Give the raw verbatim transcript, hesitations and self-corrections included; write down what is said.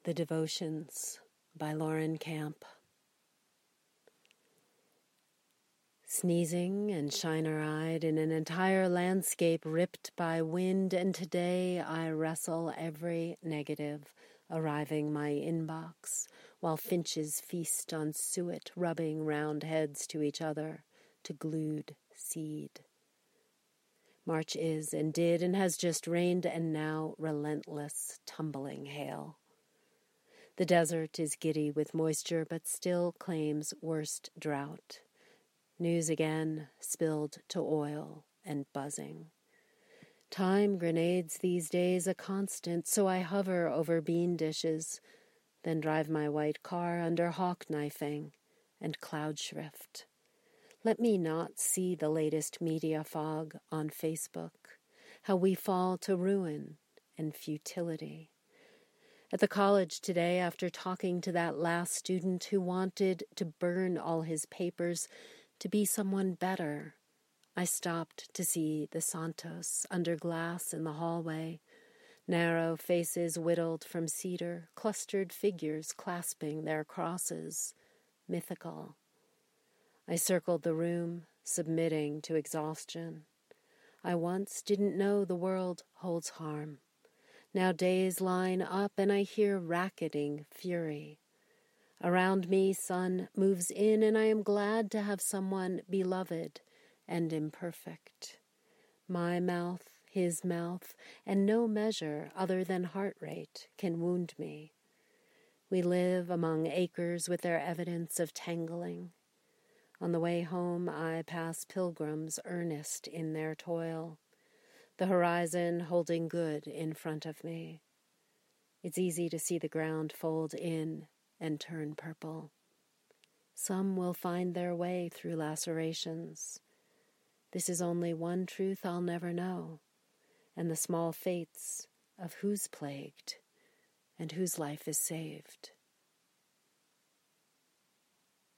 The Devotions by Lauren Camp. Sneezing and shiner-eyed in an entire landscape ripped by wind, and today I wrestle every negative arriving my inbox, while finches feast on suet, rubbing round heads to each other to glued seed. March is and did and has just rained, and now relentless, tumbling hail. The desert is giddy with moisture, but still claims worst drought. News again, spilled to oil and buzzing. Time grenades these days a constant, so I hover over bean dishes, then drive my white car under hawk knifing and cloud shrift. Let me not see the latest media fog on Facebook, how we fall to ruin and futility. At the college today, after talking to that last student who wanted to burn all his papers to be someone better, I stopped to see the Santos under glass in the hallway, narrow faces whittled from cedar, clustered figures clasping their crosses, mythical. I circled the room, submitting to exhaustion. I once didn't know the world holds harm. Now days line up and I hear racketing fury. Around me, sun moves in, and I am glad to have someone beloved and imperfect. My mouth, his mouth, and no measure other than heart rate can wound me. We live among acres with their evidence of tangling. On the way home, I pass pilgrims earnest in their toil, the horizon holding good in front of me. It's easy to see the ground fold in and turn purple. Some will find their way through lacerations. This is only one truth I'll never know, and the small fates of who's plagued and whose life is saved.